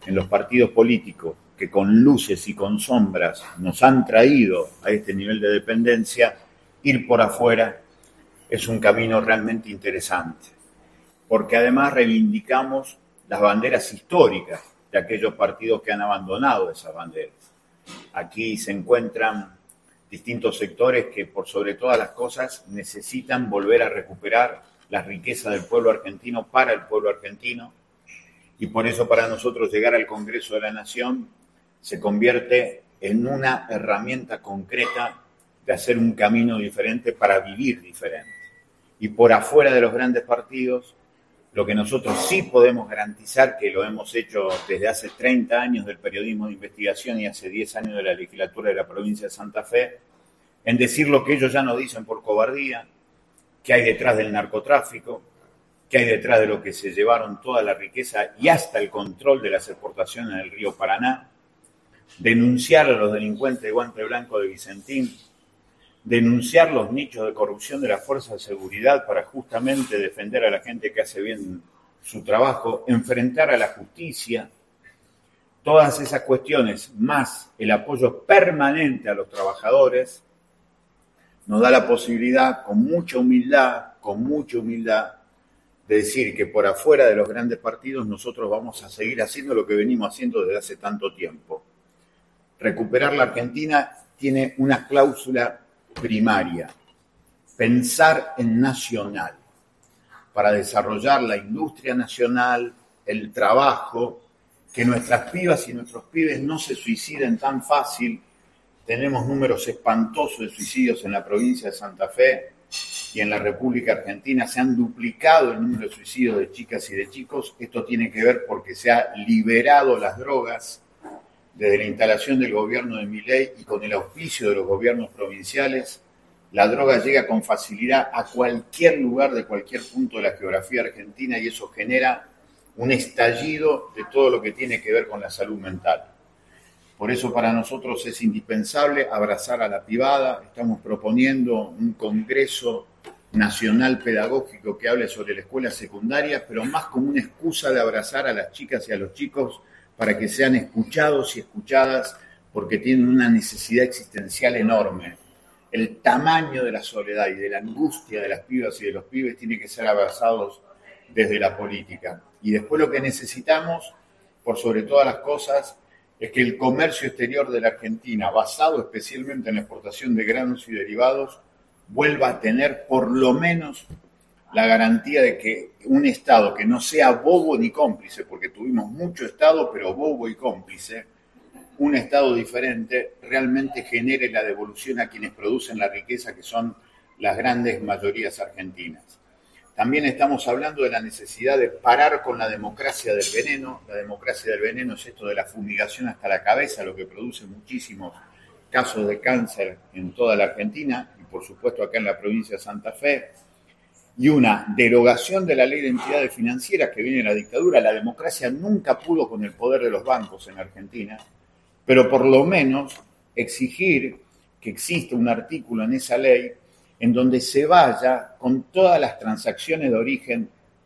en los partidos políticos que con luces y con sombras nos han traído a este nivel de dependencia, ir por afuera es un camino realmente interesante, porque además reivindicamos las banderas históricas de aquellos partidos que han abandonado esas banderas. Aquí se encuentran distintos sectores que por sobre todas las cosas necesitan volver a recuperar la riqueza del pueblo argentino para el pueblo argentino, y por eso para nosotros llegar al Congreso de la Nación se convierte en una herramienta concreta de hacer un camino diferente para vivir diferente. Y por afuera de los grandes partidos, lo que nosotros sí podemos garantizar, que lo hemos hecho desde hace 30 años del periodismo de investigación y hace 10 años de la legislatura de la provincia de Santa Fe, en decir lo que ellos ya no dicen por cobardía, que hay detrás del narcotráfico, que hay detrás de lo que se llevaron toda la riqueza y hasta el control de las exportaciones en el río Paraná, denunciar a los delincuentes de guante blanco de Vicentín, denunciar los nichos de corrupción de las fuerzas de seguridad para justamente defender a la gente que hace bien su trabajo, enfrentar a la justicia, todas esas cuestiones, más el apoyo permanente a los trabajadores, nos da la posibilidad, con mucha humildad, de decir que por afuera de los grandes partidos nosotros vamos a seguir haciendo lo que venimos haciendo desde hace tanto tiempo. Recuperar la Argentina tiene una cláusula primaria: pensar en nacional, para desarrollar la industria nacional, el trabajo, que nuestras pibas y nuestros pibes no se suiciden tan fácil. Tenemos números espantosos de suicidios en la provincia de Santa Fe y en la República Argentina. Se han duplicado el número de suicidios de chicas y de chicos. Esto tiene que ver porque se ha liberado las drogas desde la instalación del gobierno de Milei y con el auspicio de los gobiernos provinciales. La droga llega con facilidad a cualquier lugar de cualquier punto de la geografía argentina y eso genera un estallido de todo lo que tiene que ver con la salud mental. Por eso para nosotros es indispensable abrazar a la pibada. Estamos proponiendo un congreso nacional pedagógico que hable sobre la escuela secundaria, pero más como una excusa de abrazar a las chicas y a los chicos para que sean escuchados y escuchadas, porque tienen una necesidad existencial enorme. El tamaño de la soledad y de la angustia de las pibas y de los pibes tiene que ser abrazados desde la política. Y después lo que necesitamos, por sobre todas las cosas, es que el comercio exterior de la Argentina, basado especialmente en la exportación de granos y derivados, vuelva a tener por lo menos la garantía de que un Estado que no sea bobo ni cómplice, porque tuvimos mucho Estado, pero bobo y cómplice, un Estado diferente, realmente genere la devolución a quienes producen la riqueza, que son las grandes mayorías argentinas. También estamos hablando de la necesidad de parar con la democracia del veneno. La democracia del veneno es esto de la fumigación hasta la cabeza, lo que produce muchísimos casos de cáncer en toda la Argentina y por supuesto acá en la provincia de Santa Fe. Y una derogación de la ley de entidades financieras que viene de la dictadura. La democracia nunca pudo con el poder de los bancos en Argentina, pero por lo menos exigir que exista un artículo en esa ley en donde se vaya con todas las transacciones de origen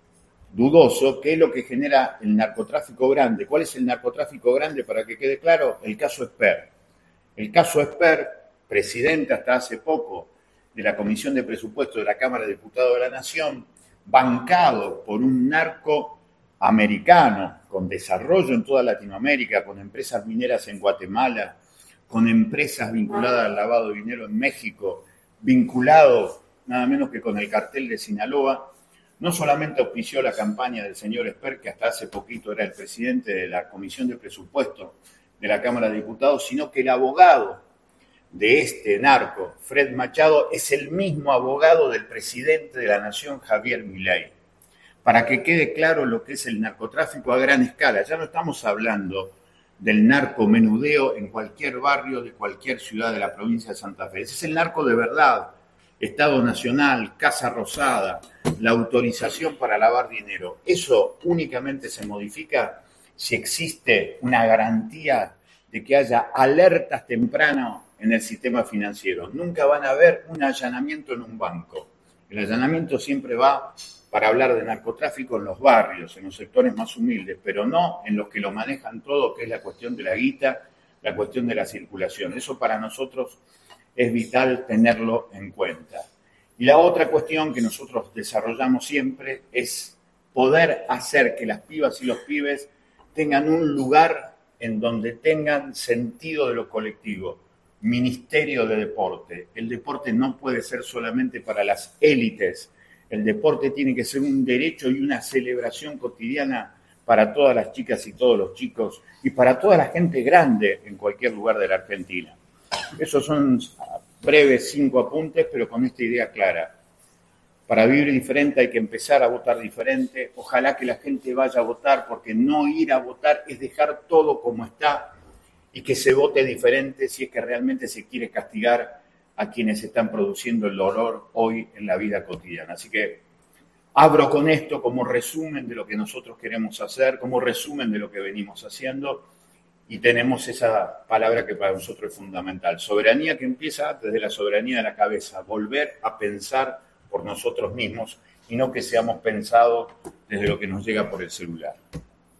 dudoso, que es lo que genera el narcotráfico grande. ¿Cuál es el narcotráfico grande? Para que quede claro, el caso Esper. El caso Esper, presidente hasta hace poco de la Comisión de Presupuestos de la Cámara de Diputados de la Nación, bancado por un narco americano, con desarrollo en toda Latinoamérica, con empresas mineras en Guatemala, con empresas vinculadas al lavado de dinero en México, vinculado nada menos que con el cartel de Sinaloa, no solamente auspició la campaña del señor Esper, que hasta hace poquito era el presidente de la Comisión de Presupuestos de la Cámara de Diputados, sino que el abogado de este narco, Fred Machado, es el mismo abogado del presidente de la Nación, Javier Milei. Para que quede claro lo que es el narcotráfico a gran escala. Ya no estamos hablando del narcomenudeo en cualquier barrio de cualquier ciudad de la provincia de Santa Fe. Ese es el narco de verdad. Estado Nacional, Casa Rosada, la autorización para lavar dinero. Eso únicamente se modifica si existe una garantía de que haya alertas tempranas en el sistema financiero. Nunca van a haber un allanamiento en un banco. El allanamiento siempre va para hablar de narcotráfico en los barrios, en los sectores más humildes, pero no en los que lo manejan todo, que es la cuestión de la guita, la cuestión de la circulación. Eso para nosotros es vital tenerlo en cuenta. Y la otra cuestión que nosotros desarrollamos siempre es poder hacer que las pibas y los pibes tengan un lugar en donde tengan sentido de lo colectivo. Ministerio de Deporte. El deporte no puede ser solamente para las élites. El deporte tiene que ser un derecho y una celebración cotidiana para todas las chicas y todos los chicos y para toda la gente grande en cualquier lugar de la Argentina. Esos son breves 5 apuntes, pero con esta idea clara. Para vivir diferente hay que empezar a votar diferente. Ojalá que la gente vaya a votar, porque no ir a votar es dejar todo como está y que se vote diferente si es que realmente se quiere castigar a quienes están produciendo el dolor hoy en la vida cotidiana. Así que abro con esto como resumen de lo que nosotros queremos hacer, como resumen de lo que venimos haciendo, y tenemos esa palabra que para nosotros es fundamental. Soberanía que empieza desde la soberanía de la cabeza, volver a pensar por nosotros mismos y no que seamos pensados desde lo que nos llega por el celular.